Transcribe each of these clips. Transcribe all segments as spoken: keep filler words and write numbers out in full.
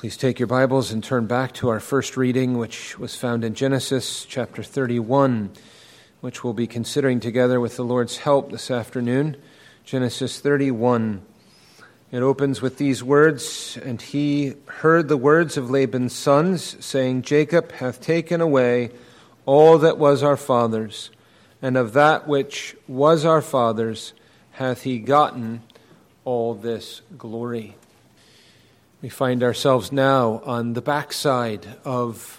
Please take your Bibles and turn back to our first reading, which was found in Genesis chapter thirty-one, which we'll be considering together with the Lord's help this afternoon. Genesis thirty-one. It opens with these words, "And he heard the words of Laban's sons, saying, Jacob hath taken away all that was our father's, and of that which was our father's hath he gotten all this glory." We find ourselves now on the backside of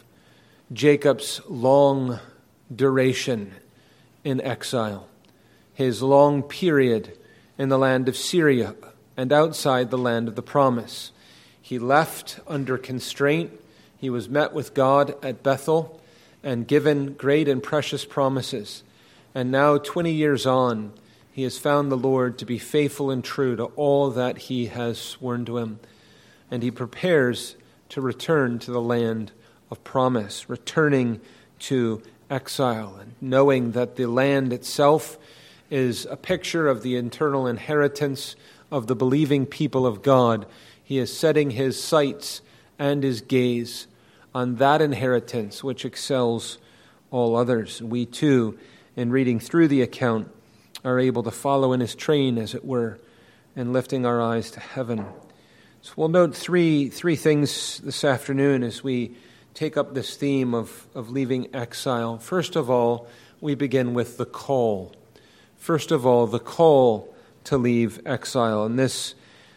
Jacob's long duration in exile, his long period in the land of Syria and outside the land of the promise. He left under constraint. He was met with God at Bethel and given great and precious promises. And now, twenty years on, he has found the Lord to be faithful and true to all that he has sworn to him. And he prepares to return to the land of promise, returning to exile, and knowing that the land itself is a picture of the eternal inheritance of the believing people of God. He is setting his sights and his gaze on that inheritance which excels all others. We too, in reading through the account, are able to follow in his train, as it were, and lifting our eyes to heaven. So we'll note three three things this afternoon as we take up this theme of, of leaving exile. First of all, we begin with the call. First of all, the call to leave exile. And this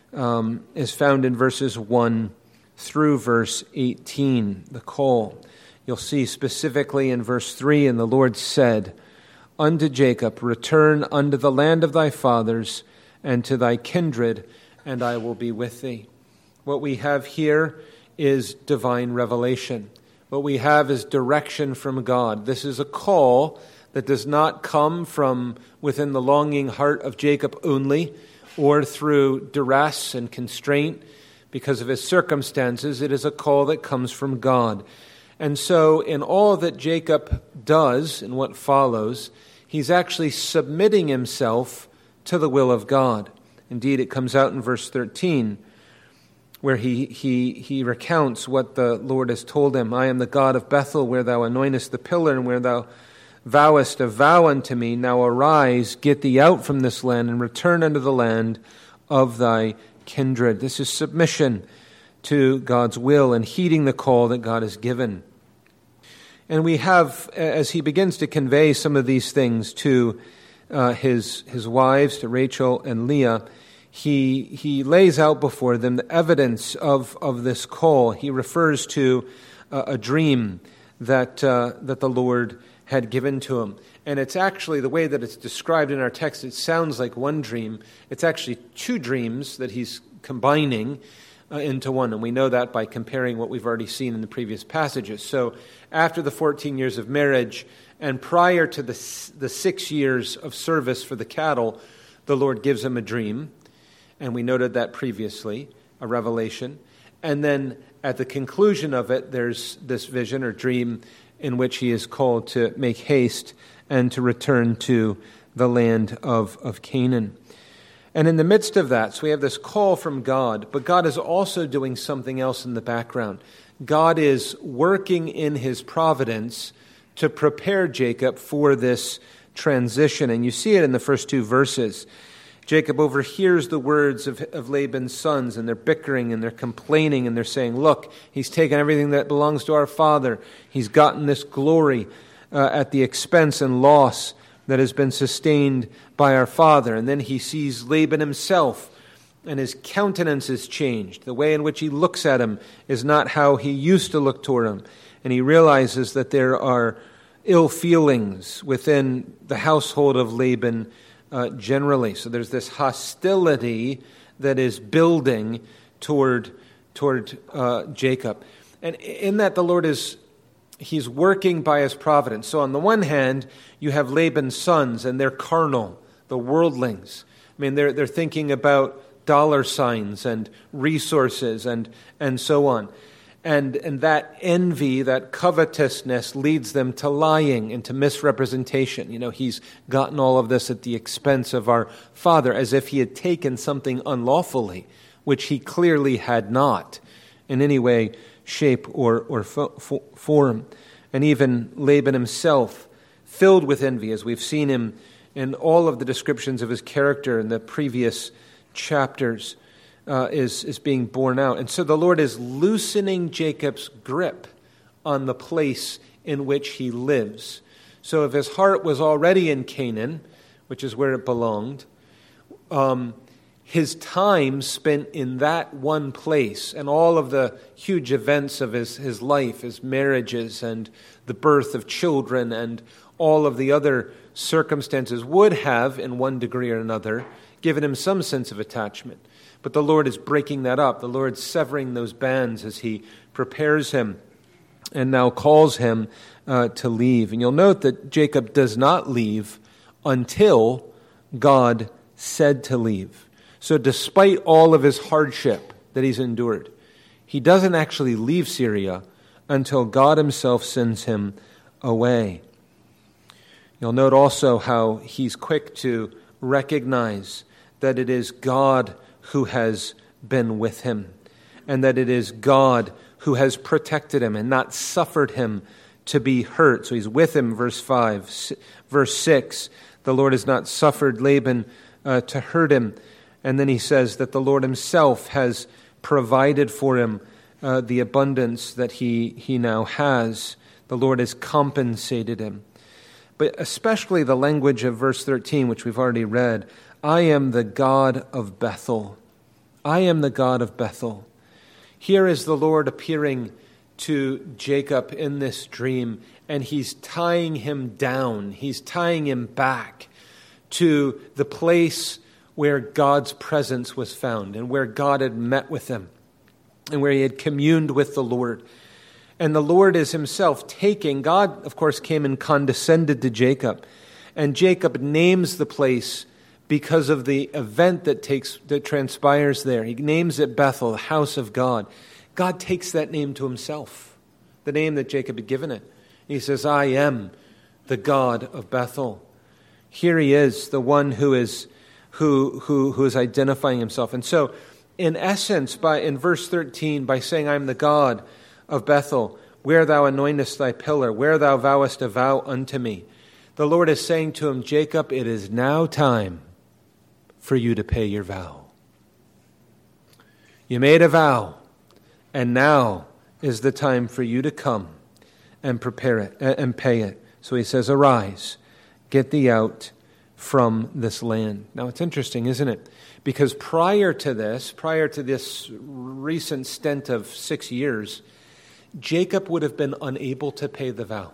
um, is found in verses one through verse eighteen, the call. You'll see specifically in verse three, "And the Lord said unto Jacob, Return unto the land of thy fathers and to thy kindred, and I will be with thee." What we have here is divine revelation. What we have is direction from God. This is a call that does not come from within the longing heart of Jacob only, or through duress and constraint because of his circumstances. It is a call that comes from God. And so in all that Jacob does and what follows, he's actually submitting himself to the will of God. Indeed, it comes out in verse thirteen, where he, he, he recounts what the Lord has told him. "I am the God of Bethel, where thou anointest the pillar, and where thou vowest a vow unto me. Now arise, get thee out from this land, and return unto the land of thy kindred." This is submission to God's will and heeding the call that God has given. And we have, as he begins to convey some of these things to uh, his, his wives, to Rachel and Leah, He he lays out before them the evidence of, of this call. He refers to uh, a dream that uh, that the Lord had given to him. And it's actually, the way that it's described in our text, it sounds like one dream. It's actually two dreams that he's combining uh, into one. And we know that by comparing what we've already seen in the previous passages. So after the fourteen years of marriage and prior to the, the six years of service for the cattle, the Lord gives him a dream. And we noted that previously, a revelation. And then at the conclusion of it, there's this vision or dream in which he is called to make haste and to return to the land of, of Canaan. And in the midst of that, so we have this call from God, but God is also doing something else in the background. God is working in his providence to prepare Jacob for this transition. And you see it in the first two verses. Jacob overhears the words of, of Laban's sons, and they're bickering and they're complaining and they're saying, look, he's taken everything that belongs to our father. He's gotten this glory uh, at the expense and loss that has been sustained by our father. And then he sees Laban himself, and his countenance is changed. The way in which he looks at him is not how he used to look toward him. And he realizes that there are ill feelings within the household of Laban Uh, generally. So there's this hostility that is building toward toward uh, Jacob. And in that, the Lord is, he's working by his providence. So on the one hand, you have Laban's sons, and they're carnal, the worldlings. I mean, they're they're thinking about dollar signs and resources and and so on. And and that envy, that covetousness leads them to lying and to misrepresentation. You know, he's gotten all of this at the expense of our father, as if he had taken something unlawfully, which he clearly had not. in any way, shape, or, or fo- fo- form. And even Laban himself, filled with envy, as we've seen him in all of the descriptions of his character in the previous chapters, uh, is, is being borne out. And so the Lord is loosening Jacob's grip on the place in which he lives. So if his heart was already in Canaan, which is where it belonged, um, his time spent in that one place and all of the huge events of his, his life, his marriages and the birth of children and all of the other circumstances would have, in one degree or another, given him some sense of attachment. But the Lord is breaking that up. The Lord's severing those bands as he prepares him and now calls him uh, to leave. And you'll note that Jacob does not leave until God said to leave. So despite all of his hardship that he's endured, he doesn't actually leave Syria until God himself sends him away. You'll note also how he's quick to recognize that it is God who has been with him, and that it is God who has protected him and not suffered him to be hurt. So he's with him, verse five. Verse six, the Lord has not suffered Laban uh, to hurt him. And then he says that the Lord himself has provided for him uh, the abundance that he, he now has. The Lord has compensated him. But especially the language of verse thirteen, which we've already read, I am the God of Bethel. I am the God of Bethel. Here is the Lord appearing to Jacob in this dream, and he's tying him down. He's tying him back to the place where God's presence was found and where God had met with him and where he had communed with the Lord. And the Lord is himself taking, God, of course, came and condescended to Jacob. And Jacob names the place because of the event that takes that transpires there. He names it Bethel, the house of God. God takes that name to himself, the name that Jacob had given it. He says, I am the God of Bethel. Here he is, the one who is who who who is identifying himself. And so, in essence, by in verse thirteen, by saying, I am the God of Bethel, where thou anointest thy pillar, where thou vowest a vow unto me, the Lord is saying to him, Jacob, it is now time for you to pay your vow. You made a vow, and now is the time for you to come and prepare it and pay it. So he says, arise, get thee out from this land. Now it's interesting, isn't it? Because prior to this, prior to this recent stint of six years, Jacob would have been unable to pay the vow.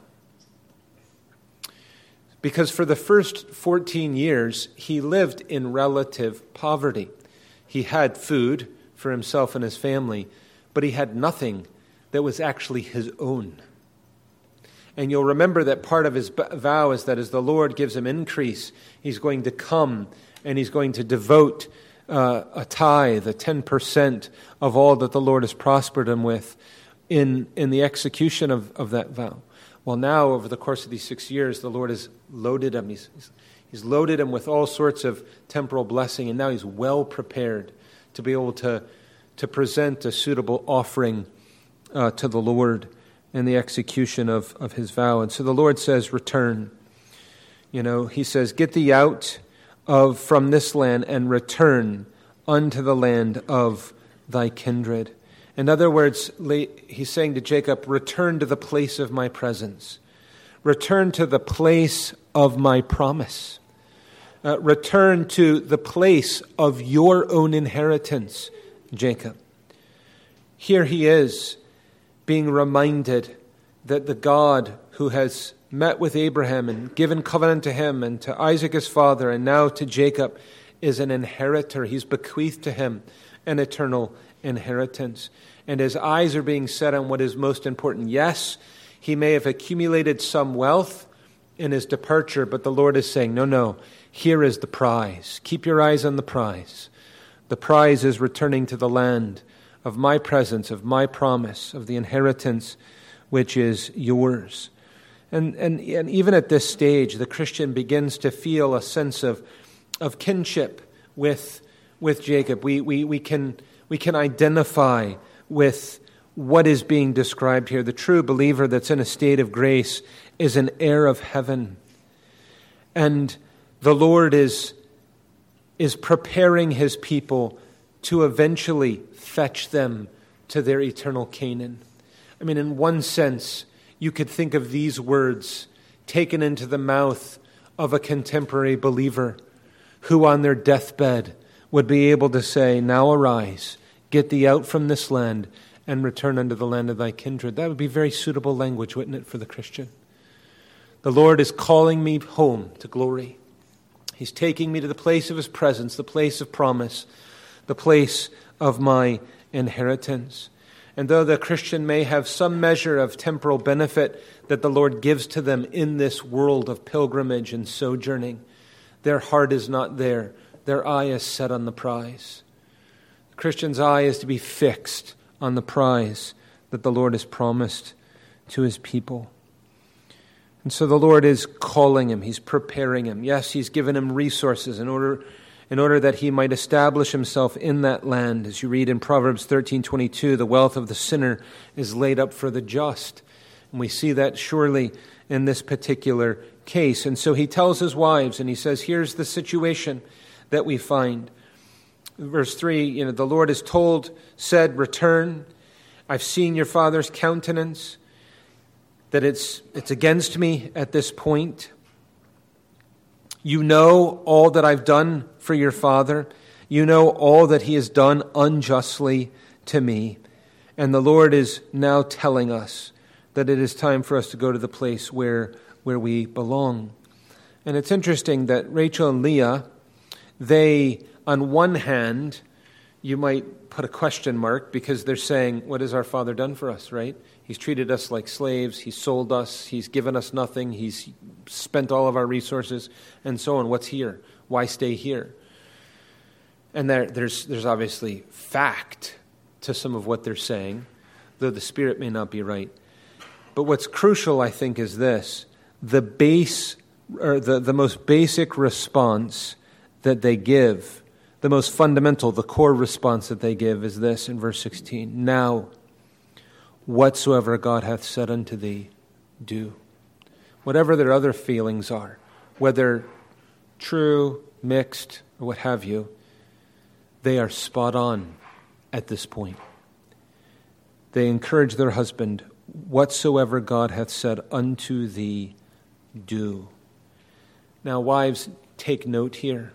Because for the first fourteen years, he lived in relative poverty. He had food for himself and his family, but he had nothing that was actually his own. And you'll remember that part of his vow is that as the Lord gives him increase, he's going to come and he's going to devote uh, a tithe, a ten percent of all that the Lord has prospered him with in, in the execution of, of that vow. Well, now, over the course of these six years, the Lord has loaded him. He's, he's loaded him with all sorts of temporal blessing, and now he's well prepared to be able to, to present a suitable offering uh, to the Lord in the execution of, of his vow. And so the Lord says, return. You know, he says, get thee out of from this land and return unto the land of thy kindred. In other words, he's saying to Jacob, return to the place of my presence. Return to the place of my promise. Uh, return to the place of your own inheritance, Jacob. Here he is, being reminded that the God who has met with Abraham and given covenant to him and to Isaac his father and now to Jacob is an inheritor. He's bequeathed to him an eternal inheritance. And his eyes are being set on what is most important. Yes, he may have accumulated some wealth in his departure, but the Lord is saying, no, no, here is the prize. Keep your eyes on the prize. The prize is returning to the land of my presence, of my promise, of the inheritance which is yours. And, and, and even at this stage, the Christian begins to feel a sense of, of kinship with, with Jacob. We, we, we, can, we can identify with, what is being described here. The true believer that's in a state of grace is an heir of heaven. And the Lord is, is preparing his people to eventually fetch them to their eternal Canaan. I mean, in one sense, you could think of these words taken into the mouth of a contemporary believer who on their deathbed would be able to say, "Now arise, get thee out from this land, and return unto the land of thy kindred." That would be very suitable language, wouldn't it, for the Christian? The Lord is calling me home to glory. He's taking me to the place of his presence, the place of promise, the place of my inheritance. And though the Christian may have some measure of temporal benefit that the Lord gives to them in this world of pilgrimage and sojourning, their heart is not there. Their eye is set on the prize. The Christian's eye is to be fixed on the prize that the Lord has promised to his people. And so the Lord is calling him. He's preparing him. Yes, he's given him resources in order, in order that he might establish himself in that land. As you read in Proverbs thirteen twenty-two, the wealth of the sinner is laid up for the just. And we see that surely in this particular case. And so he tells his wives, and he says, here's the situation that we find. Verse three, you know, the Lord is told, said, return. I've seen your father's countenance, that it's it's against me at this point. You know all that I've done for your father. You know all that he has done unjustly to me. And the Lord is now telling us that it is time for us to go to the place where, where we belong. And it's interesting that Rachel and Leah, they, on one hand, you might put a question mark because they're saying, what has our father done for us, right? He's treated us like slaves. He's sold us. He's given us nothing. He's spent all of our resources and so on. What's here? Why stay here? And there, there's, there's obviously fact to some of what they're saying, though the spirit may not be right. But what's crucial, I think, is this. The base, or the, the most basic response that they give, the most fundamental, the core response that they give is this in verse sixteen. Now, whatsoever God hath said unto thee, do. Whatever their other feelings are, whether true, mixed, or what have you, they are spot on at this point. They encourage their husband, whatsoever God hath said unto thee, do. Now, wives, take note here.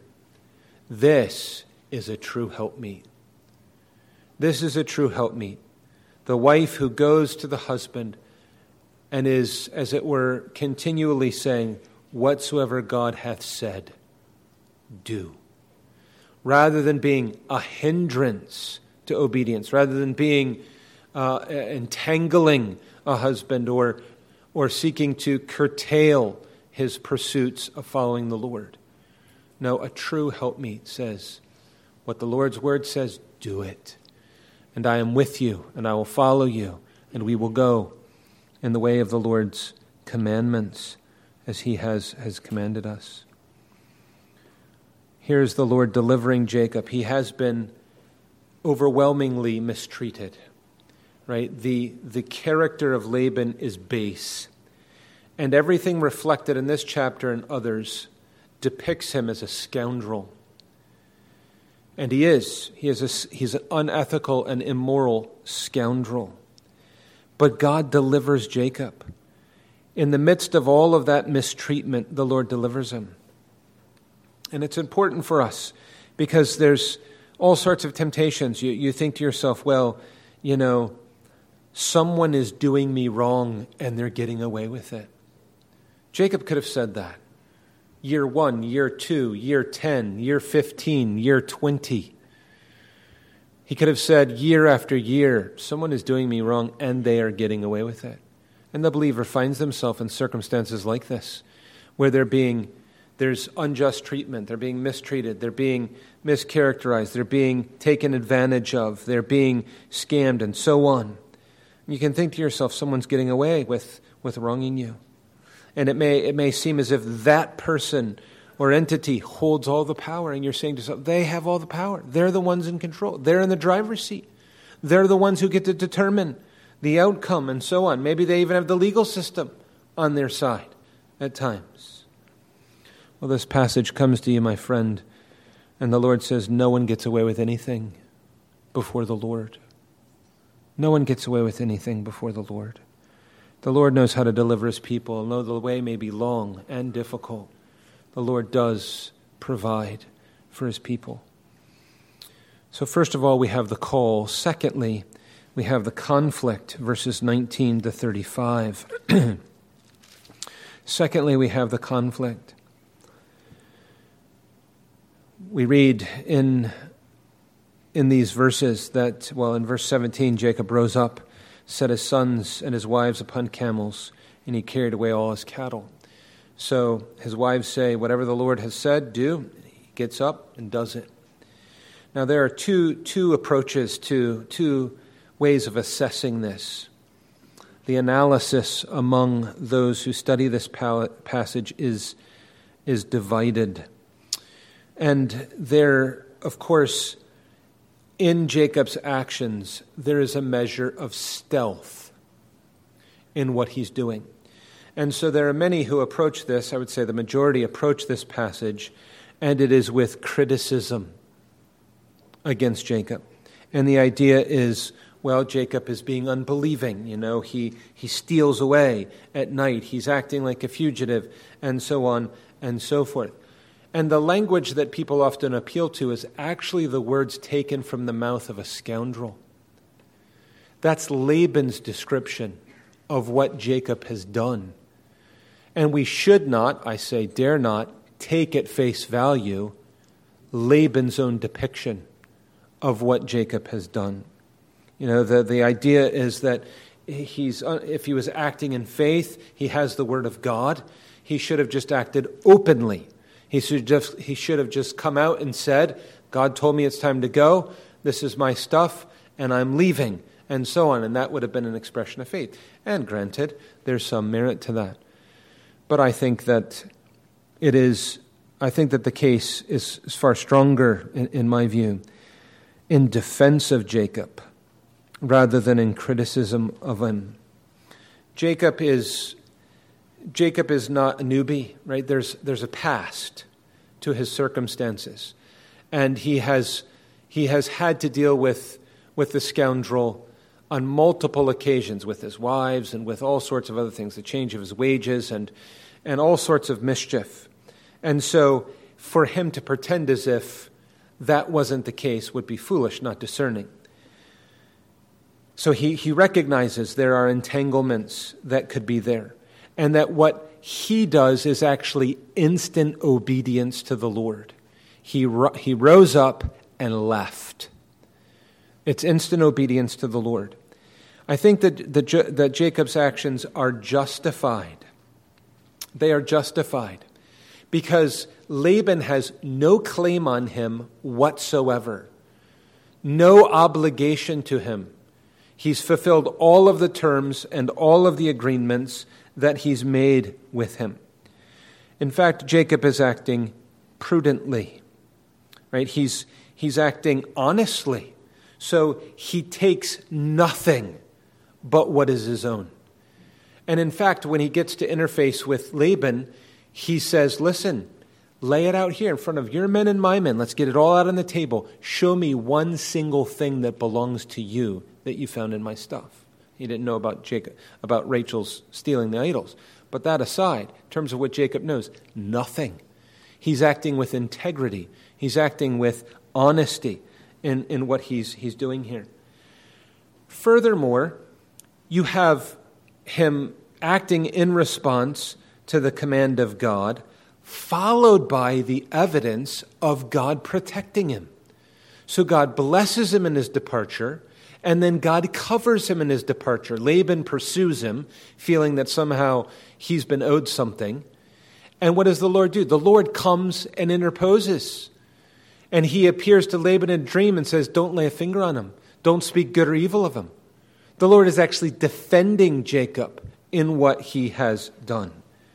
This is a true helpmeet. This is a true helpmeet. The wife who goes to the husband and is, as it were, continually saying, whatsoever God hath said, do. Rather than being a hindrance to obedience, rather than being uh, entangling a husband or, or seeking to curtail his pursuits of following the Lord. No, a true helpmeet says, what the Lord's word says, do it. And I am with you, and I will follow you, and we will go in the way of the Lord's commandments as he has, has commanded us. Here's the Lord delivering Jacob. He has been overwhelmingly mistreated, right? The, the character of Laban is base, and everything reflected in this chapter and others depicts him as a scoundrel. And he is. He is a, he's an unethical and immoral scoundrel. But God delivers Jacob. In the midst of all of that mistreatment, the Lord delivers him. And it's important for us because there's all sorts of temptations. You, you think to yourself, well, you know, someone is doing me wrong and they're getting away with it. Jacob could have said that. Year one, year two, year ten, year fifteen, year twenty. He could have said year after year, someone is doing me wrong and they are getting away with it. And the believer finds themselves in circumstances like this, where they're being, there's unjust treatment, they're being mistreated, they're being mischaracterized, they're being taken advantage of, they're being scammed, and so on. You can think to yourself, someone's getting away with, with wronging you. And it may it may seem as if that person or entity holds all the power, and you're saying to yourself, they have all the power. They're the ones in control. They're in the driver's seat. They're the ones who get to determine the outcome, and so on. Maybe they even have the legal system on their side at times. Well, this passage comes to you, my friend, and the Lord says no one gets away with anything before the Lord. No one gets away with anything before the Lord. The Lord knows how to deliver his people, and though the way may be long and difficult, the Lord does provide for his people. So first of all, we have the call. Secondly, we have the conflict, verses nineteen to thirty-five. Secondly, we have the conflict. We read in, in these verses that, well, in verse seventeen, Jacob rose up, set his sons and his wives upon camels, and he carried away all his cattle. So his wives say, whatever the Lord has said, do. He gets up and does it. Now there are two two approaches to two ways of assessing this. The analysis among those who study this passage is, is divided. And there, of course, in Jacob's actions, there is a measure of stealth in what he's doing. And so there are many who approach this, I would say the majority approach this passage, and it is with criticism against Jacob. And the idea is, well, Jacob is being unbelieving. You know, he, he steals away at night. He's acting like a fugitive, and so on and so forth. And the language that people often appeal to is actually the words taken from the mouth of a scoundrel. That's Laban's description of what Jacob has done. And we should not, I say dare not, take at face value Laban's own depiction of what Jacob has done. You know, the, the idea is that he's if he was acting in faith, he has the word of God. He should have just acted openly. He should just he should have just come out and said, God told me it's time to go. This is my stuff, and I'm leaving, and so on. And that would have been an expression of faith. And granted, there's some merit to that. But I think that it is, I think that the case is, is far stronger, in, in my view, in defense of Jacob rather than in criticism of him. Jacob is Jacob is not a newbie, right? There's there's a past to his circumstances. And he has he has had to deal with with the scoundrel on multiple occasions, with his wives and with all sorts of other things, the change of his wages and and all sorts of mischief. And so for him to pretend as if that wasn't the case would be foolish, not discerning. So he, he recognizes there are entanglements that could be there, and that what he does is actually instant obedience to the Lord. He, he rose up and left. It's instant obedience to the Lord. I think that, the, that Jacob's actions are justified. They are justified because Laban has no claim on him whatsoever, no obligation to him. He's fulfilled all of the terms and all of the agreements that he's made with him. In fact, Jacob is acting prudently, right? He's, he's acting honestly. So he takes nothing but what is his own. And in fact, when he gets to interface with Laban, he says, listen, lay it out here in front of your men and my men. Let's get it all out on the table. Show me one single thing that belongs to you that you found in my stuff. He didn't know about Jacob, about Rachel's stealing the idols. But that aside, in terms of what Jacob knows, nothing. He's acting with integrity. He's acting with honesty in, in what he's, he's doing here. Furthermore, you have him acting in response to the command of God, followed by the evidence of God protecting him. So God blesses him in his departure, and then God covers him in his departure. Laban pursues him, feeling that somehow he's been owed something. And what does the Lord do? The Lord comes and interposes. And he appears to Laban in a dream and says, don't lay a finger on him. Don't speak good or evil of him. The Lord is actually defending Jacob in what he has done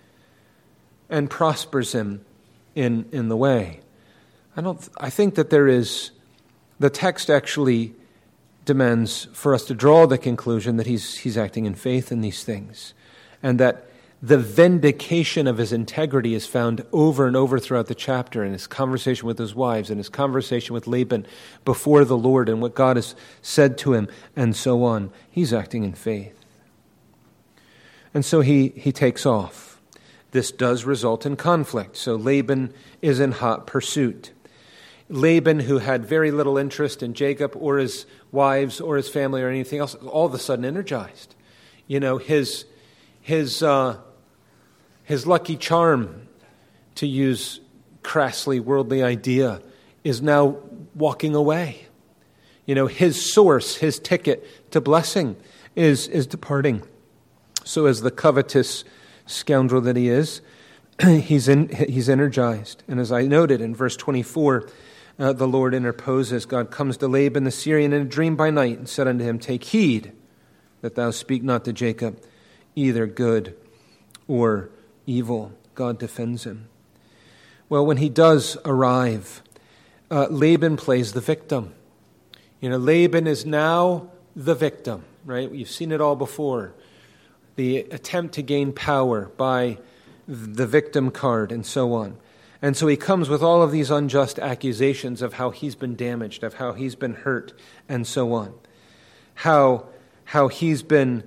and prospers him in, in the way. I don't. I think that there is, the text actually demands for us to draw the conclusion that he's, he's acting in faith in these things, and that the vindication of his integrity is found over and over throughout the chapter, in his conversation with his wives, and his conversation with Laban before the Lord, and what God has said to him, and so on. He's acting in faith. And so he, he takes off. This does result in conflict. So Laban is in hot pursuit. Laban, who had very little interest in Jacob or his wives or his family or anything else, all of a sudden energized. You know, his his uh, his lucky charm, to use crassly worldly idea, is now walking away. You know, his source, his ticket to blessing is is departing. So as the covetous scoundrel that he is, he's in, he's energized. And as I noted in verse twenty-four, uh, the Lord interposes. God comes to Laban the Syrian in a dream by night and said unto him, Take heed that thou speak not to Jacob either good or evil. God defends him. Well, when he does arrive, uh, Laban plays the victim. You know, Laban is now the victim, right? You've seen it all before. The attempt to gain power by the victim card and so on. And so he comes with all of these unjust accusations of how he's been damaged, of how he's been hurt, and so on. How, how he's been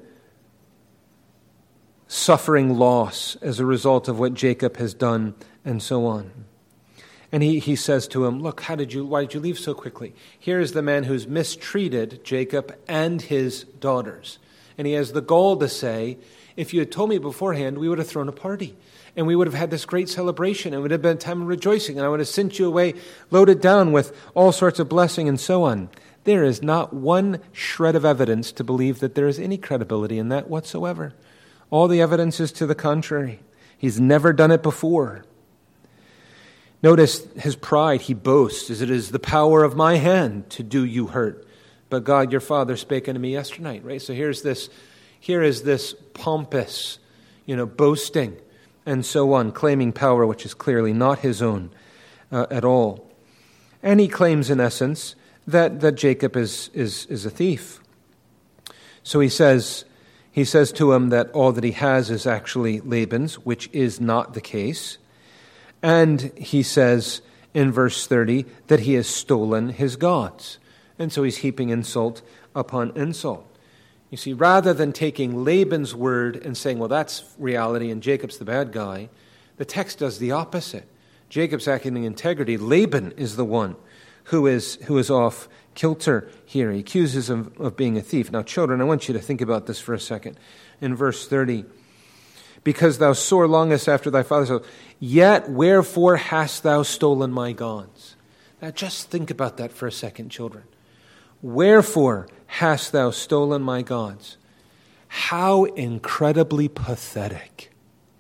suffering loss as a result of what Jacob has done, and so on. And he, he says to him, look, how did you, why did you leave so quickly? Here is the man who's mistreated Jacob and his daughters. And he has the gall to say, if you had told me beforehand, we would have thrown a party. And we would have had this great celebration. It would have been a time of rejoicing. And I would have sent you away loaded down with all sorts of blessing and so on. There is not one shred of evidence to believe that there is any credibility in that whatsoever. All the evidence is to the contrary. He's never done it before. Notice his pride. He boasts, as it is the power of my hand to do you hurt. But God, your father, spake unto me yesternight, right? So here's this, here is this pompous, you know, boasting and so on, claiming power which is clearly not his own uh, at all. And he claims, in essence, that, that Jacob is, is, is a thief. So he says, he says to him that all that he has is actually Laban's, which is not the case. And he says in verse thirty that he has stolen his gods. And so he's heaping insult upon insult. You see, rather than taking Laban's word and saying, well, that's reality and Jacob's the bad guy, the text does the opposite. Jacob's acting in integrity. Laban is the one who is who is off kilter here. He accuses him of being a thief. Now, children, I want you to think about this for a second. In verse thirty, because thou sore longest after thy father's house, yet wherefore hast thou stolen my gods? Now, just think about that for a second, children. Wherefore hast thou stolen my gods? How incredibly pathetic.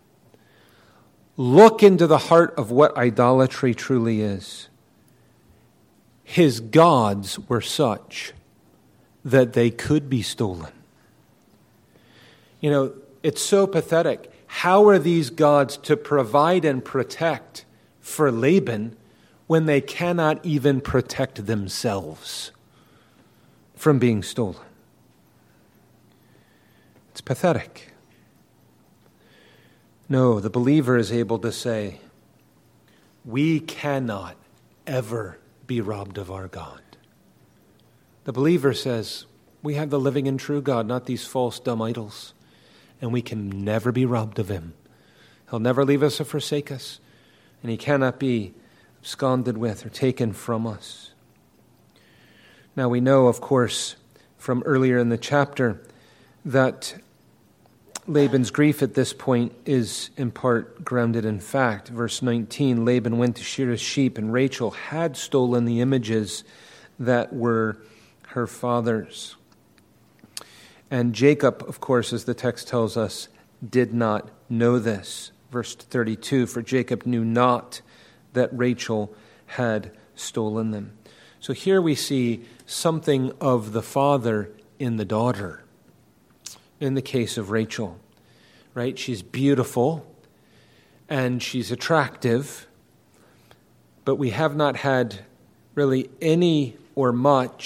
Look into the heart of what idolatry truly is. His gods were such that they could be stolen. You know, it's so pathetic. How are these gods to provide and protect for Laban when they cannot even protect themselves from being stolen? It's pathetic. No, the believer is able to say, we cannot ever be robbed of our God. The believer says, we have the living and true God, not these false, dumb idols, and we can never be robbed of him. He'll never leave us or forsake us, and he cannot be absconded with or taken from us. Now we know, of course, from earlier in the chapter that Laban's grief at this point is in part grounded in fact. Verse nineteen, Laban went to shear his sheep, and Rachel had stolen the images that were her father's. And Jacob, of course, as the text tells us, did not know this. Verse thirty-two, for Jacob knew not that Rachel had stolen them. So here we see something of the father in the daughter. In the case of Rachel, right? She's beautiful and she's attractive, but we have not had really any or much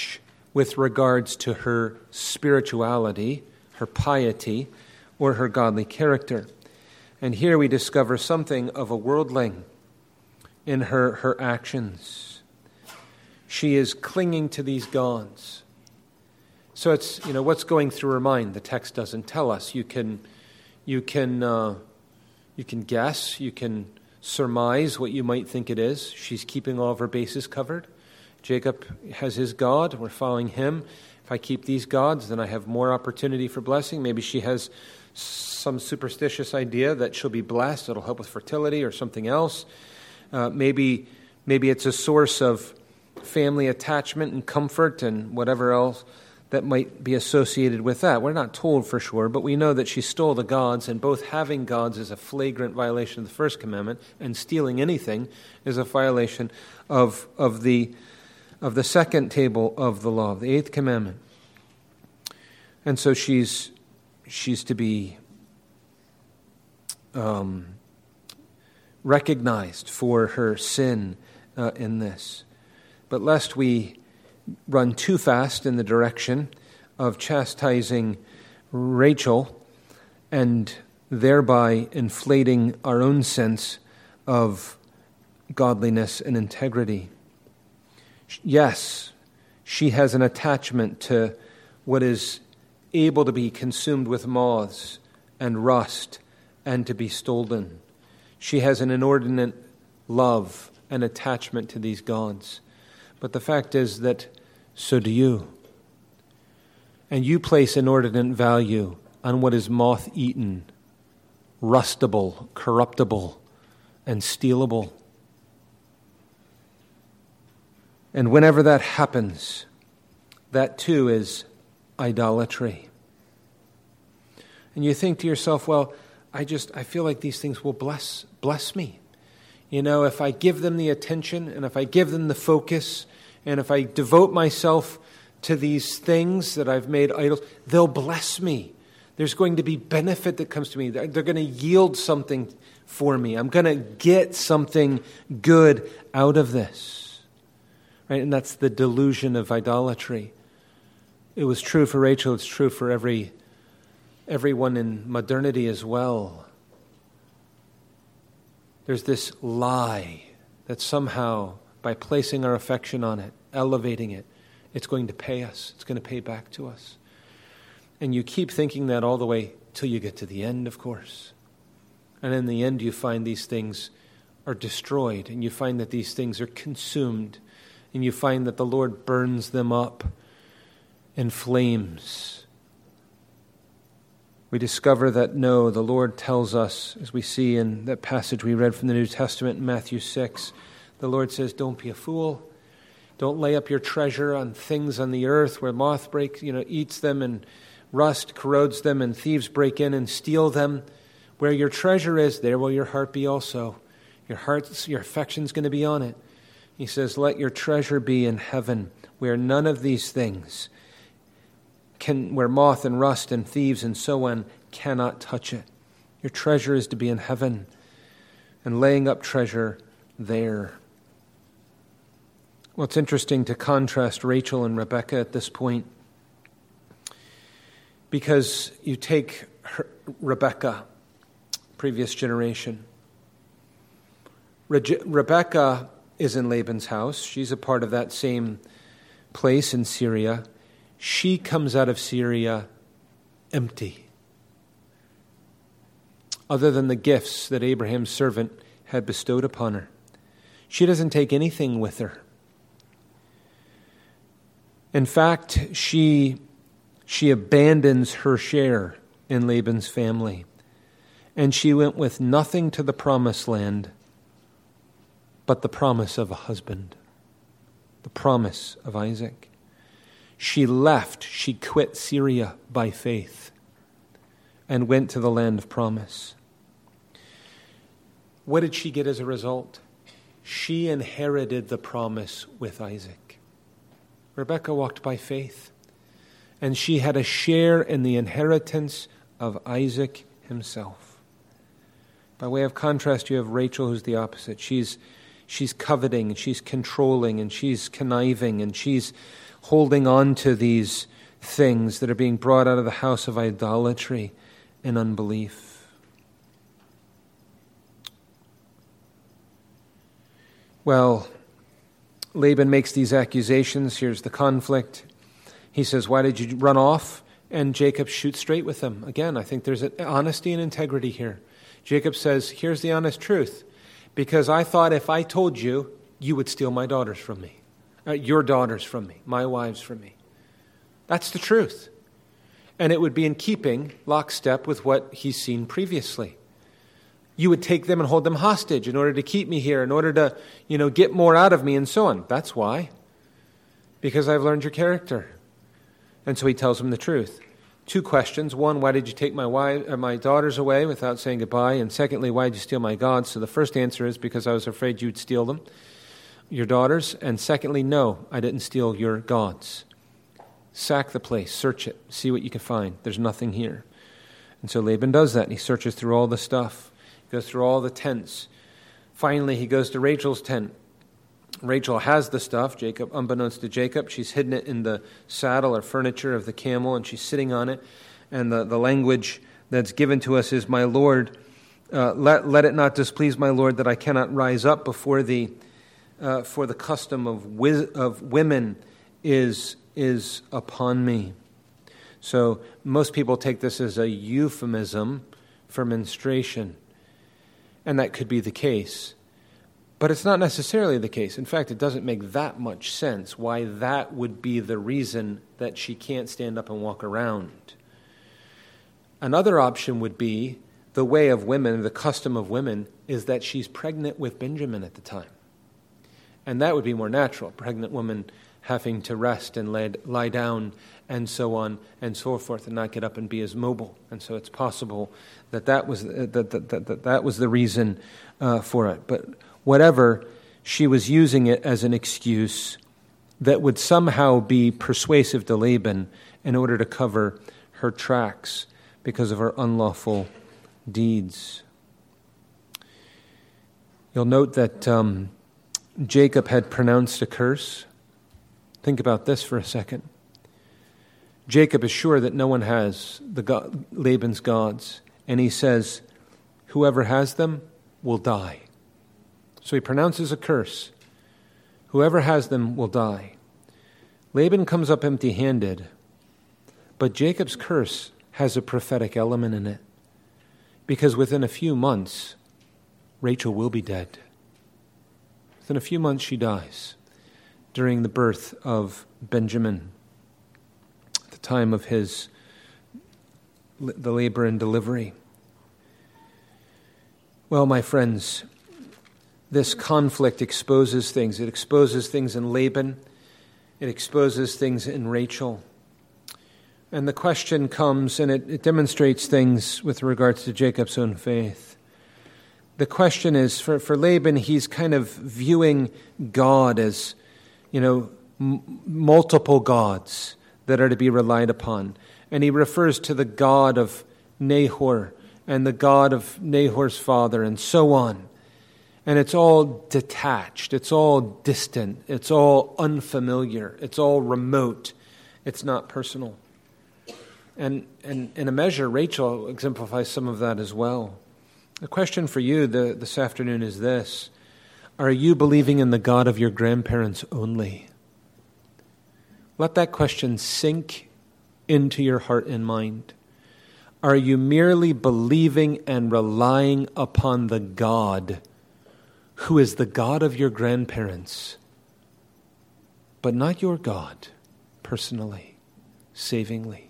with regards to her spirituality, her piety, or her godly character. And here we discover something of a worldling in her, her actions. She is clinging to these gods. So it's, you know, what's going through her mind? The text doesn't tell us. You can, you can, uh, you can guess, you can surmise what you might think it is. She's keeping all of her bases covered. Jacob has his God. We're following him. If I keep these gods, then I have more opportunity for blessing. Maybe she has some superstitious idea that she'll be blessed. It'll help with fertility or something else. Uh, maybe, maybe it's a source of family attachment and comfort and whatever else that might be associated with that. We're not told for sure, but we know that she stole the gods, and both having gods is a flagrant violation of the first commandment, and stealing anything is a violation of, of the of the second table of the law, the eighth commandment. And so she's she's to be um, recognized for her sin uh, in this. But lest we run too fast in the direction of chastising Rachel and thereby inflating our own sense of godliness and integrity. Yes, she has an attachment to what is able to be consumed with moths and rust and to be stolen. She has an inordinate love and attachment to these gods. But the fact is that so do you. And you place inordinate value on what is moth-eaten, rustable, corruptible, and stealable. And whenever that happens, that too is idolatry. And you think to yourself, well, I just, I feel like these things will bless, bless me. You know, if I give them the attention and if I give them the focus and if I devote myself to these things that I've made idols, they'll bless me. There's going to be benefit that comes to me. They're going to yield something for me. I'm going to get something good out of this. Right? And that's the delusion of idolatry. It was true for Rachel. It's true for every everyone in modernity as well. There's this lie that somehow, by placing our affection on it, elevating it, it's going to pay us. It's going to pay back to us. And you keep thinking that all the way till you get to the end, of course. And in the end, you find these things are destroyed, and you find that these things are consumed, and you find that the Lord burns them up in flames. We discover that no, the Lord tells us, as we see in that passage we read from the New Testament in Matthew six, the Lord says, don't be a fool. Don't lay up your treasure on things on the earth where moth breaks, you know, eats them and rust corrodes them and thieves break in and steal them. Where your treasure is, there will your heart be also. Your heart's, your affection's going to be on it. He says, let your treasure be in heaven, where none of these things can, where moth and rust and thieves and so on cannot touch it. Your treasure is to be in heaven, and laying up treasure there. Well, it's interesting to contrast Rachel and Rebekah at this point, because you take her, Rebekah, previous generation. Re- Rebekah is in Laban's house. She's a part of that same place in Syria. She comes out of Syria empty, other than the gifts that Abraham's servant had bestowed upon her. She doesn't take anything with her. In fact, she, she abandons her share in Laban's family, and she went with nothing to the promised land but the promise of a husband, the promise of Isaac. She left, she quit Syria by faith and went to the land of promise. What did she get as a result? She inherited the promise with Isaac. Rebekah walked by faith, and she had a share in the inheritance of Isaac himself. By way of contrast, you have Rachel, who's the opposite. She's She's coveting, and she's controlling, and she's conniving, and she's holding on to these things that are being brought out of the house of idolatry and unbelief. Well, Laban makes these accusations. Here's the conflict. He says, why did you run off? And Jacob shoots straight with him. Again, I think there's an honesty and integrity here. Jacob says, here's the honest truth. Because I thought if I told you, you would steal my daughters from me. Uh, your daughters from me. My wives from me. That's the truth. And it would be in keeping, lockstep, with what he's seen previously. You would take them and hold them hostage in order to keep me here, in order to, you know, get more out of me and so on. That's why. Because I've learned your character. And so he tells him the truth. Two questions. One, why did you take my wife, or my daughters away without saying goodbye? And secondly, why did you steal my gods? So the first answer is because I was afraid you'd steal them, your daughters. And secondly, no, I didn't steal your gods. Sack the place, search it, see what you can find. There's nothing here. And so Laban does that, and he searches through all the stuff. He goes through all the tents. Finally, he goes to Rachel's tent. Rachel has the stuff, Jacob, unbeknownst to Jacob. She's hidden it in the saddle or furniture of the camel, and she's sitting on it. And the, the language that's given to us is, my Lord, uh, let, let it not displease my Lord that I cannot rise up before thee, uh, for the custom of, wiz- of women is is upon me. So most people take this as a euphemism for menstruation, and that could be the case. But it's not necessarily the case. In fact, it doesn't make that much sense why that would be the reason that she can't stand up and walk around. Another option would be the way of women, the custom of women, is that she's pregnant with Benjamin at the time. And that would be more natural, pregnant woman having to rest and lay, lie down and so on and so forth and not get up and be as mobile. And so it's possible that that was, that, that, that, that, that was the reason uh, for it. But whatever, she was using it as an excuse that would somehow be persuasive to Laban in order to cover her tracks because of her unlawful deeds. You'll note that um, Jacob had pronounced a curse. Think about this for a second. Jacob is sure that no one has the God, Laban's gods, and he says, whoever has them will die. So he pronounces a curse. Whoever has them will die. Laban comes up empty-handed, but Jacob's curse has a prophetic element in it, because within a few months, Rachel will be dead. Within a few months, she dies during the birth of Benjamin, at the time of his the labor and delivery. Well, my friends, this conflict exposes things. It exposes things in Laban. It exposes things in Rachel. And the question comes, and it, it demonstrates things with regards to Jacob's own faith. The question is, for, for Laban, he's kind of viewing God as, you know, m- multiple gods that are to be relied upon. And he refers to the God of Nahor and the God of Nahor's father and so on. And it's all detached. It's all distant. It's all unfamiliar. It's all remote. It's not personal. And, and in a measure, Rachel exemplifies some of that as well. The question for you the, this afternoon is this. Are you believing in the God of your grandparents only? Let that question sink into your heart and mind. Are you merely believing and relying upon the God who is the God of your grandparents, but not your God personally, savingly?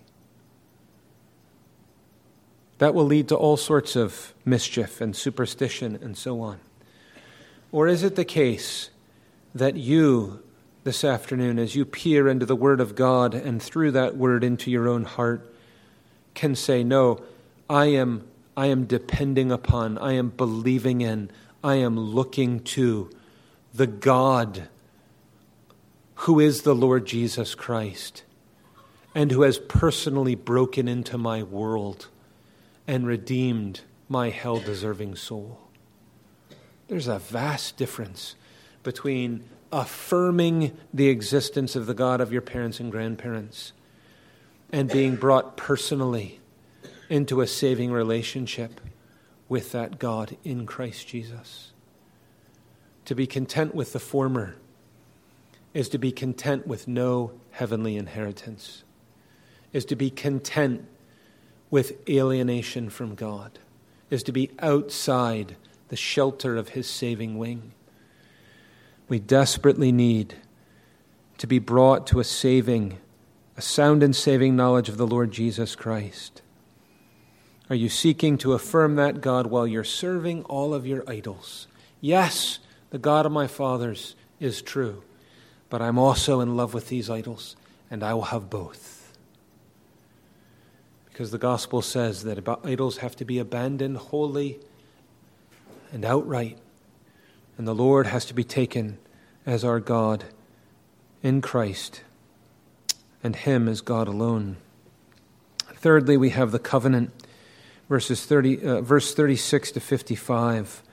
That will lead to all sorts of mischief and superstition and so on. Or is it the case that you, this afternoon, as you peer into the Word of God and through that Word into your own heart, can say, no, I am, I am depending upon, I am believing in, I am looking to the God who is the Lord Jesus Christ and who has personally broken into my world and redeemed my hell-deserving soul. There's a vast difference between affirming the existence of the God of your parents and grandparents and being brought personally into a saving relationship with that God in Christ Jesus. To be content with the former is to be content with no heavenly inheritance, is to be content with alienation from God, is to be outside the shelter of his saving wing. We desperately need to be brought to a saving, a sound and saving knowledge of the Lord Jesus Christ. Are you seeking to affirm that God while you're serving all of your idols? Yes, the God of my fathers is true, but I'm also in love with these idols, and I will have both. Because the gospel says that idols have to be abandoned wholly and outright, and the Lord has to be taken as our God in Christ, and him as God alone. Thirdly, we have the covenant, verses thirty, uh, verse thirty-six to fifty-five.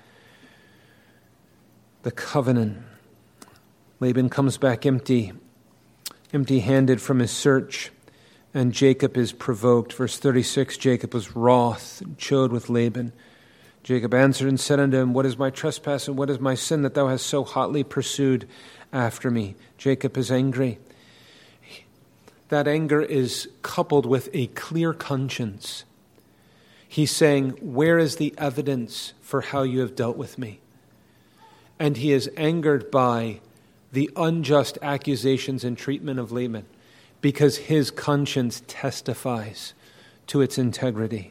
The covenant. Laban comes back empty, empty-handed from his search, and Jacob is provoked. Verse thirty-six, Jacob was wroth and chode with Laban. Jacob answered and said unto him, What is my trespass and what is my sin that thou hast so hotly pursued after me? Jacob is angry. That anger is coupled with a clear conscience. He's saying, where is the evidence for how you have dealt with me? And he is angered by the unjust accusations and treatment of Laban because his conscience testifies to its integrity.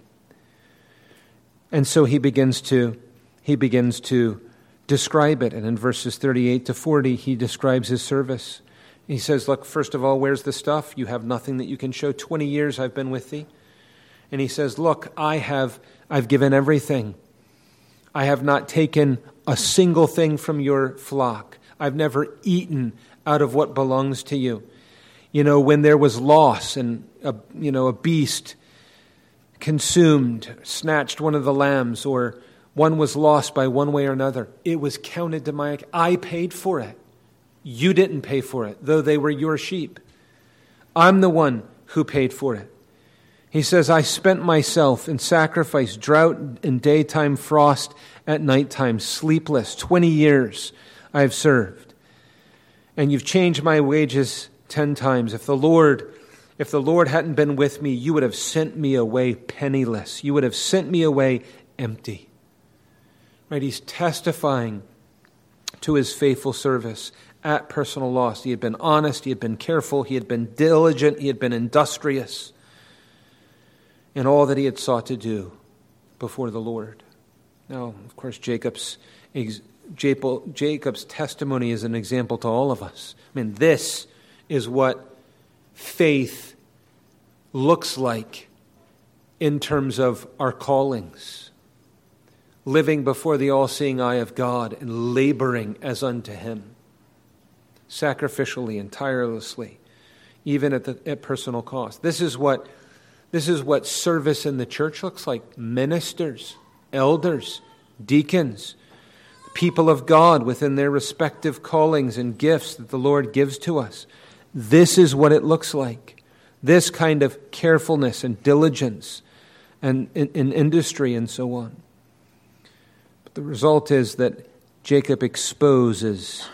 And so he begins to he begins to describe it. And in verses thirty-eight to forty, he describes his service. He says, look, first of all, where's the stuff? You have nothing that you can show. Twenty years I've been with thee. And he says, look, I have I've given everything. I have not taken a single thing from your flock. I've never eaten out of what belongs to you. You know, when there was loss and a, you know, a beast consumed, snatched one of the lambs, or one was lost by one way or another, it was counted to my account. I paid for it. You didn't pay for it, though they were your sheep. I'm the one who paid for it. He says, I spent myself in sacrifice, drought in daytime, frost at nighttime, sleepless. Twenty years I have served. And you've changed my wages ten times. If the Lord, if the Lord hadn't been with me, you would have sent me away penniless. You would have sent me away empty. Right? He's testifying to his faithful service at personal loss. He had been honest, he had been careful, he had been diligent, he had been industrious in all that he had sought to do before the Lord. Now, of course, Jacob's Jacob's testimony is an example to all of us. I mean, this is what faith looks like in terms of our callings. Living before the all-seeing eye of God and laboring as unto him. Sacrificially and tirelessly, even at the at personal cost. This is what this is what service in the church looks like. Ministers, elders, deacons, people of God within their respective callings and gifts that the Lord gives to us. This is what it looks like. This kind of carefulness and diligence and in, in industry and so on. But the result is that Jacob exposes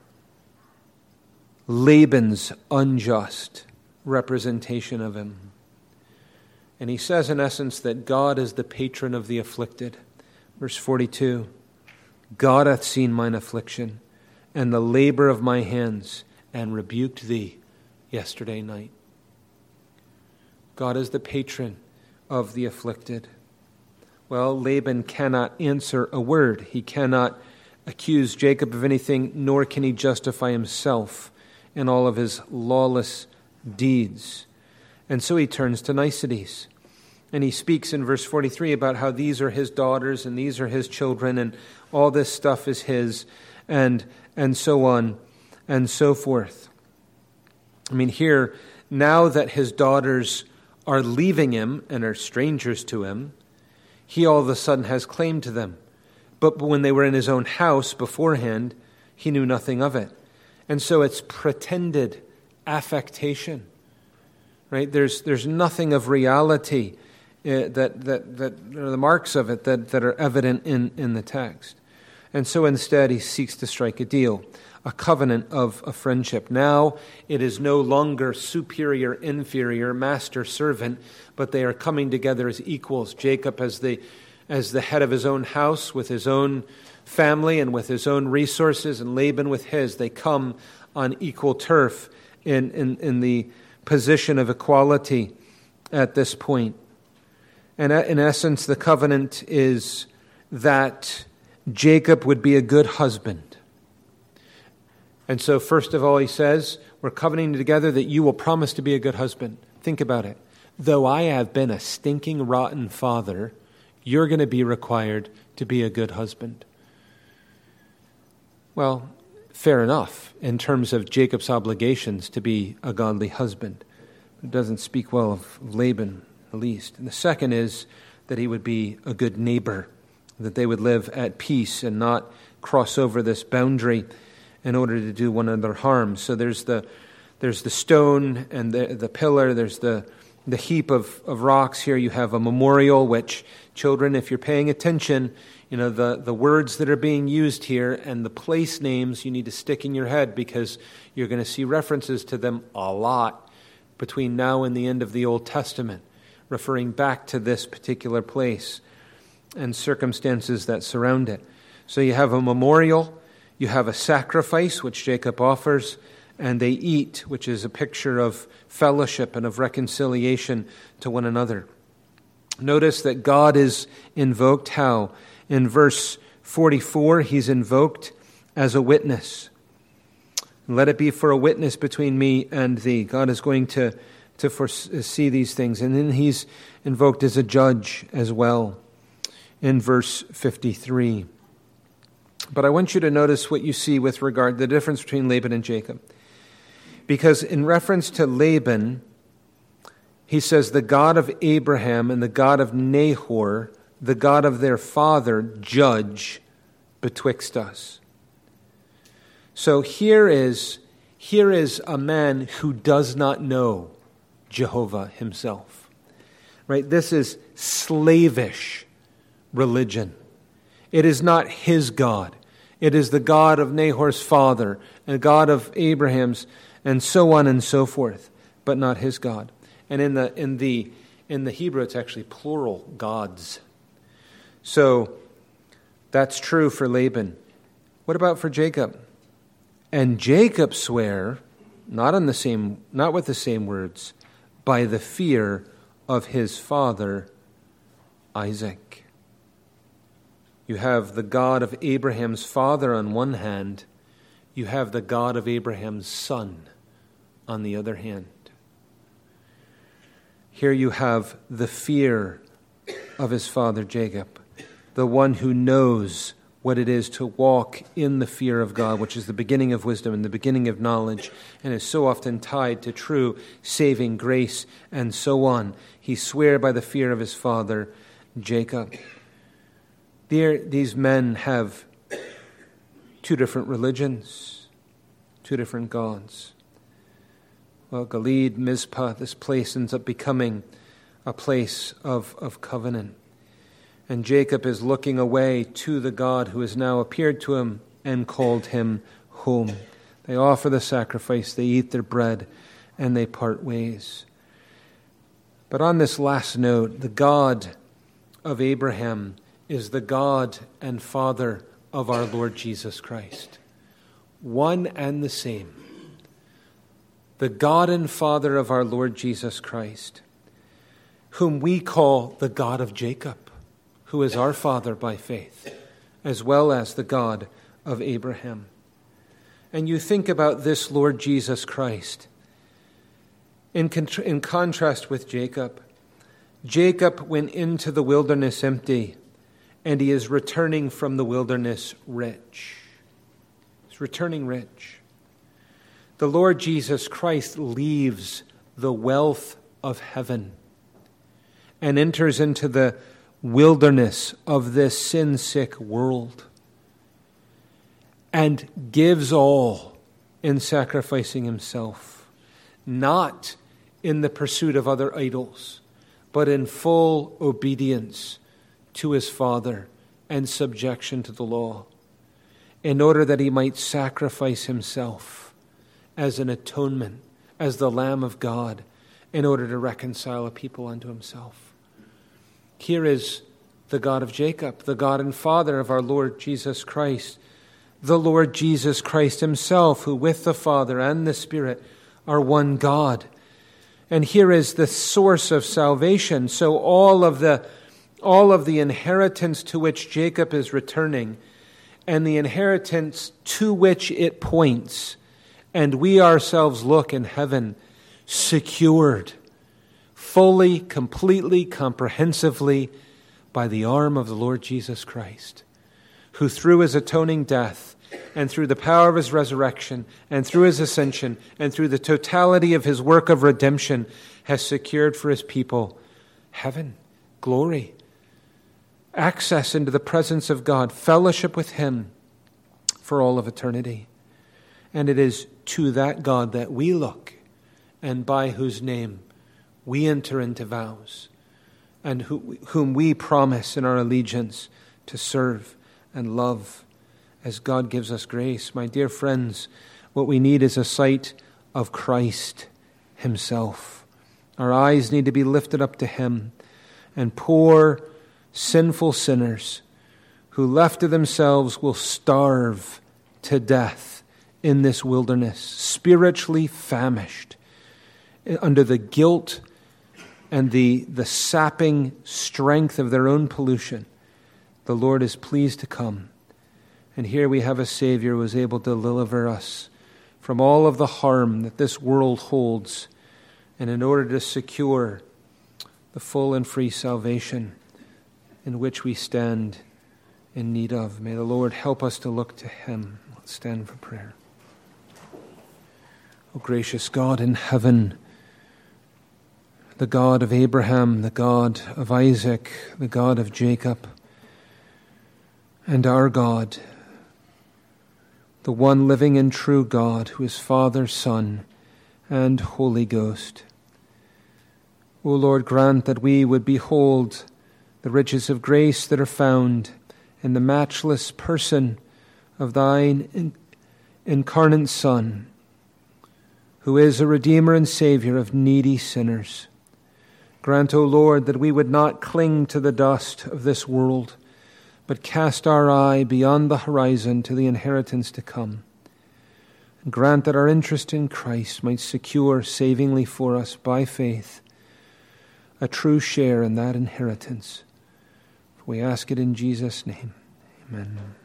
Laban's unjust representation of him. And he says in essence that God is the patron of the afflicted. Verse forty-two, God hath seen mine affliction and the labor of my hands and rebuked thee yesterday night. God is the patron of the afflicted. Well, Laban cannot answer a word. He cannot accuse Jacob of anything, nor can he justify himself in all of his lawless deeds. And so he turns to niceties. And he speaks in verse forty-three about how these are his daughters and these are his children and all this stuff is his and and so on and so forth. I mean, here, now that his daughters are leaving him and are strangers to him, he all of a sudden has claim to them. But when they were in his own house beforehand, he knew nothing of it. And so it's pretended affectation, right? There's there's nothing of reality uh, that that that are the marks of it that, that are evident in, in the text. And so instead he seeks to strike a deal, a covenant of a friendship. Now it is no longer superior, inferior, master, servant, but they are coming together as equals. Jacob as the as the head of his own house with his own family and with his own resources, and Laban with his. They come on equal turf in, in, in the position of equality at this point. And in essence, the covenant is that Jacob would be a good husband. And so first of all, he says, we're covenanting together that you will promise to be a good husband. Think about it. Though I have been a stinking, rotten father, you're going to be required to be a good husband. Well, fair enough in terms of Jacob's obligations to be a godly husband. It doesn't speak well of Laban, at least. And the second is that he would be a good neighbor, that they would live at peace and not cross over this boundary in order to do one another harm. So there's the there's the stone and the, the pillar, there's the, the heap of, of rocks. Here you have a memorial, which, children, if you're paying attention, you know, the, the words that are being used here and the place names you need to stick in your head, because you're going to see references to them a lot between now and the end of the Old Testament, referring back to this particular place and circumstances that surround it. So you have a memorial, you have a sacrifice, which Jacob offers, and they eat, which is a picture of fellowship and of reconciliation to one another. Notice that God is invoked how? In verse forty-four, he's invoked as a witness. Let it be for a witness between me and thee. God is going to, to foresee these things. And then he's invoked as a judge as well in verse fifty-three. But I want you to notice what you see with regard to the difference between Laban and Jacob. Because in reference to Laban, he says, the God of Abraham and the God of Nahor, the God of their father, judge betwixt us. So here is, here is a man who does not know Jehovah himself. Right? This is slavish religion. It is not his God. It is the God of Nahor's father, and God of Abraham's, and so on and so forth, but not his God. And in the in the in the Hebrew, it's actually plural gods. So that's true for Laban. What about for Jacob? And Jacob sware, not on the same, not with the same words, by the fear of his father Isaac. You have the God of Abraham's father on one hand, you have the God of Abraham's son on the other hand. Here you have the fear of his father Jacob, the one who knows what it is to walk in the fear of God, which is the beginning of wisdom and the beginning of knowledge, and is so often tied to true saving grace and so on. He sware by the fear of his father Jacob. There, these men have two different religions, two different gods. Well, Gilead, Mizpah, this place ends up becoming a place of, of covenant. And Jacob is looking away to the God who has now appeared to him and called him home. They offer the sacrifice, they eat their bread, and they part ways. But on this last note, the God of Abraham is the God and Father of our Lord Jesus Christ. One and the same. The God and Father of our Lord Jesus Christ, whom we call the God of Jacob, who is our father by faith, as well as the God of Abraham. And you think about this Lord Jesus Christ. In, con- in contrast with Jacob, Jacob went into the wilderness empty, and he is returning from the wilderness rich. He's returning rich. The Lord Jesus Christ leaves the wealth of heaven and enters into the wilderness of this sin-sick world and gives all in sacrificing himself, not in the pursuit of other idols, but in full obedience to his Father and subjection to the law, in order that he might sacrifice himself as an atonement, as the Lamb of God, in order to reconcile a people unto himself. Here is the God of Jacob, the God and Father of our Lord Jesus Christ, the Lord Jesus Christ himself, who with the Father and the Spirit are one God. And here is the source of salvation. So all of the all of the inheritance to which Jacob is returning, and the inheritance to which it points, and we ourselves look in heaven, secured fully, completely, comprehensively by the arm of the Lord Jesus Christ, who through his atoning death and through the power of his resurrection and through his ascension and through the totality of his work of redemption has secured for his people heaven, glory, access into the presence of God, fellowship with him for all of eternity. And it is to that God that we look, and by whose name we enter into vows, and who, whom we promise in our allegiance to serve and love as God gives us grace. My dear friends, what we need is a sight of Christ himself. Our eyes need to be lifted up to him, and poor, sinful sinners who left to themselves will starve to death in this wilderness, spiritually famished under the guilt and the, the sapping strength of their own pollution. The Lord is pleased to come. And here we have a Savior who is able to deliver us from all of the harm that this world holds, and in order to secure the full and free salvation in which we stand in need of. May the Lord help us to look to him. Let's stand for prayer. O gracious God in heaven, the God of Abraham, the God of Isaac, the God of Jacob, and our God, the one living and true God, who is Father, Son, and Holy Ghost. O Lord, grant that we would behold the riches of grace that are found in the matchless person of thine in- incarnate Son, who is a Redeemer and Savior of needy sinners. Grant, O Lord, that we would not cling to the dust of this world, but cast our eye beyond the horizon to the inheritance to come. And grant that our interest in Christ might secure savingly for us by faith a true share in that inheritance. We ask it in Jesus' name. Amen.